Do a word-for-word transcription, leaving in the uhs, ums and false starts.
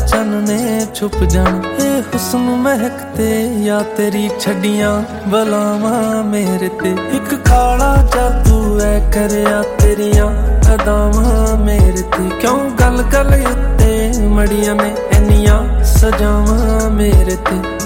चानने छुप जान ए हुस्न महकते या तेरी छड़ियां बलावा मेरे ते एक काला जादू है करया तेरियां अदावां मेरे ते क्यों गल गल उत्ते मड़ियां ने इन्नियां सजावां मेरे ते।